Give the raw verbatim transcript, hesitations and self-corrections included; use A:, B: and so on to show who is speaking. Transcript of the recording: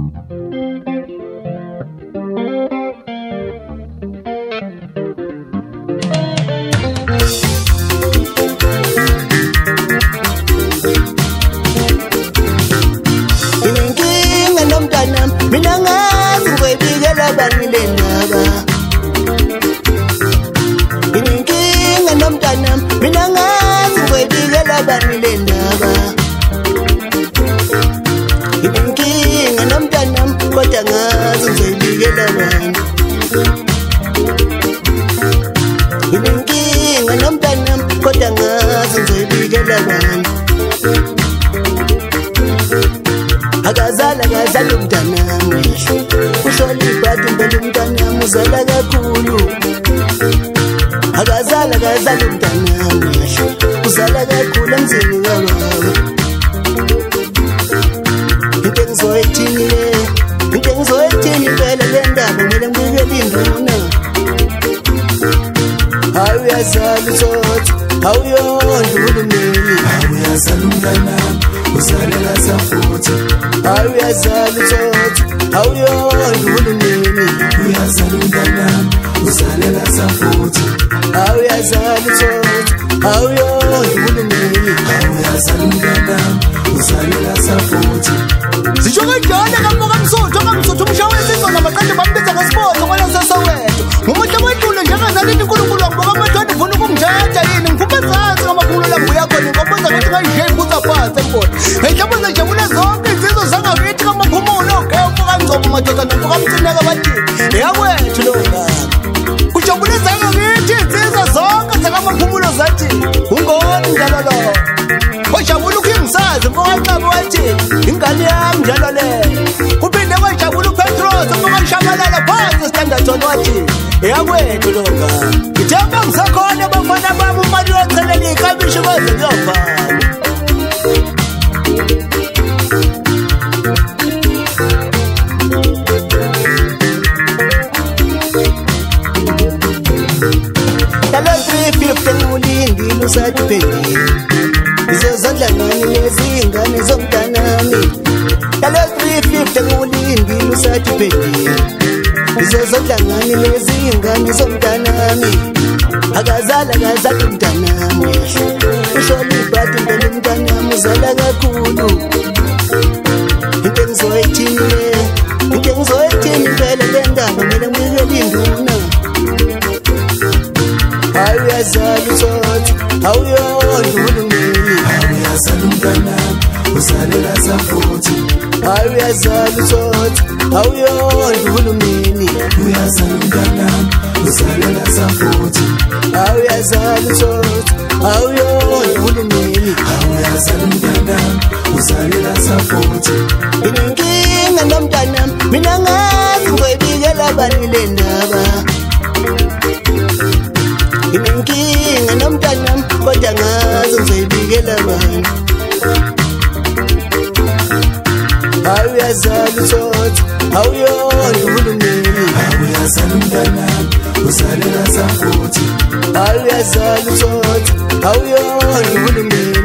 A: Agazala gazala umntanami uhloli ibhadi impela umntanami uzala kakhulu. Agazala gazala umntanami uzala kakhulu emzini kababa. Into engizoyithini le, into engizoyithini impela le ndaba kumele ngibikele induna. Hayi uyazala uthotha, awuyondla uhulumeni.
B: Hayi uyazala umntanami uzalela safuthi.
A: Hayi uyazala uthotha, awuyondla uhulumeni.
B: Uyazala umntanami uzalela safuthi.
A: Hayi uyazala uthotha, awuyondla uhulumeni.
B: Hayi uyazala umntanami uzalela safuthi.
C: Zisho kanjalo kampoka Msuthu, kaMsuthu umshawe isizwe namaqede bambiza ngesibotho kwena seSoweto. Ngumuhle wedlule njengazalini uNkulunkulu wangiboka amathanda ufuna ukumjajja yini ngikuphe zazi ngamakhulu lambu yakho ngikubonza ngathi ngayishe ibuza phansi embona. Ngiyabona jabule zonke izizwe zangakithi kamaphumulo ngeke kaNgcobo madoda nomfoka Mcineka bathi yakwethu lo ngaka. Ujabule zangakithi izizwe zonke zakamaphumulo zathi ungoni njalo lo. Wajabula ukhingisazi mfoka Ncaba wathi ingane yami njalo le. Uphinde wajabula uPetros mfoka Shabalala phansi standard wathi yakwethu lo ngaka. Ngithemba ngisakhona abafana bami umali ocelela iklabishi kwaze kuyofana. Talo three fifty ngulindile usatiphendile. Izozondla ngani lezi ingane zomntanami. Talo three fifty ngulindile usatiphendile. Izozondla ngani lezi ingane zomntanami. Agazala gazala umntanami uhloli ibhadi impela umntanami uzala kakhulu. Into engizoyithini le, into engizoyithini impela le ndaba kumele ngibikele induna. Hayi uyazala uthotha, awuyondla uhulumeni.
B: Hayi uyazala umntanami uzalela safuthi.
A: Hayi uyazala uthotha, awuyondla uhulumeni.
B: Uyazala umntanami uzalela safuthi.
A: Hayi uyazala uthotha, awuyondla uhulumeni.
B: Hayi uyazala umntanami uzalela safuthi.
A: Inenkinga nomntanami mina ngazi ngoyibikela bani le ndaba. Inenkinga nomntanami kodwa ngazi ngizoyibikela bani. Hayi uyazala uthotha, awuyondla uhulumeni.
B: Hayi uyazala umntanami uzalela safuthi.
A: Hayi uyazala uthotha, awuyondla uhulumeni.